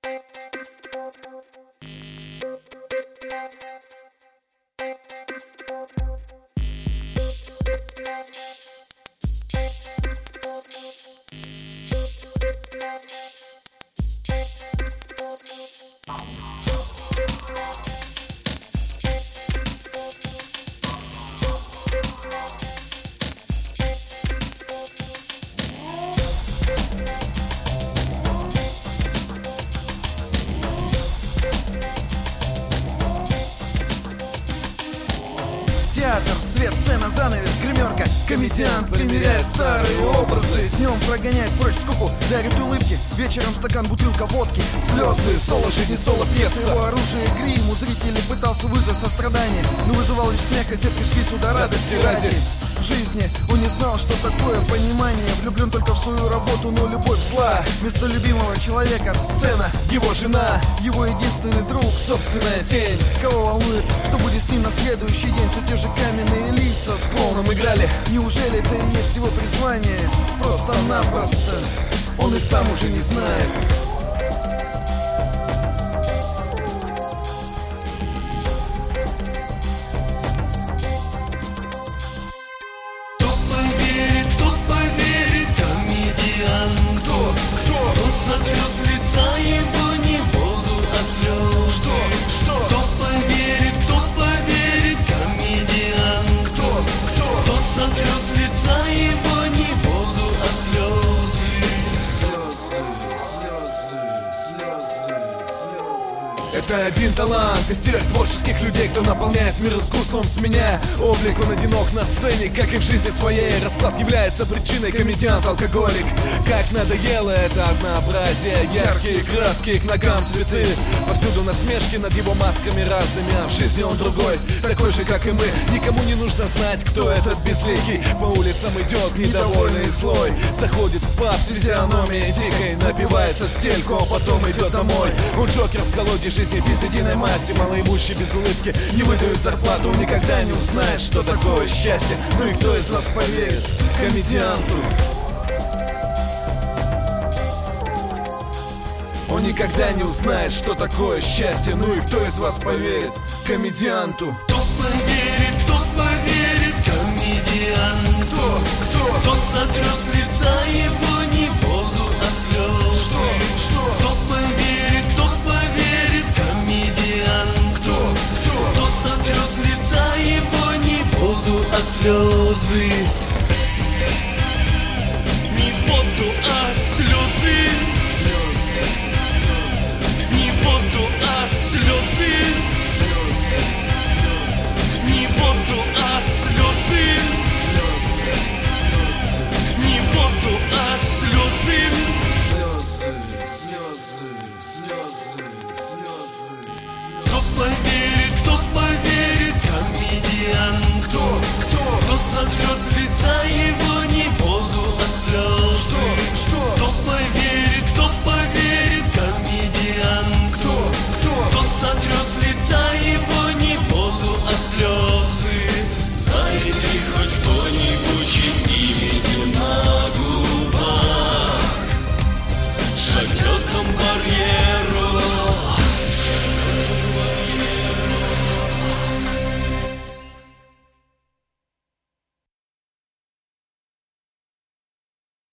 Театр, свет, сцена, занавес, гримерка. Комедиант примеряет старые образы. Днем прогоняет прочь скуку, дарит улыбки. Вечером стакан, бутылка водки. Слезы, соло жизни, соло пьеса. Его оружие грим, у зрителей пытался вызвать сострадание, но вызывал лишь смех, а те пришли сюда радости ради. В жизни он не знал, что такое понимание. Влюблен только в свою работу, но любовь зла. Вместо любимого человека сцена, его жена, его единственный друг, собственная тень. Кого волнует, что будет с ним на следующий день? Все те же каменные лица с клоуном играли. Неужели это и есть его призвание? Просто-напросто он и сам уже не знает. Сотрет с лица его не воду, а слезы. Кто поверит, комедиант? Кто сотрет с лица его не воду, а слезы. Это один талант из тех творческих людей, кто наполняет мир искусством, сменяя облик. Он одинок на сцене, как и в жизни своей. Расклад является причиной, комедиант-алкоголик. Как надоело это однообразие. Яркие краски, к ногам цветы. Повсюду насмешки над его масками разными. А в жизни он другой, такой же, как и мы. Никому не нужно знать, кто этот безликий. По улицам идет недовольный слой. Заходит в паб с физиономией дикой, напивается в стельку, а потом идет домой. Он джокер в колоде жизни без единой масти. Малоимущий без улыбки не выдают зарплату. Он никогда не узнает, что такое счастье. Ну и кто из вас поверит комедианту? Он никогда не узнает, что такое счастье. Ну и кто из вас поверит комедианту? Кто поверит, комедиант? Кто сотрет с лица его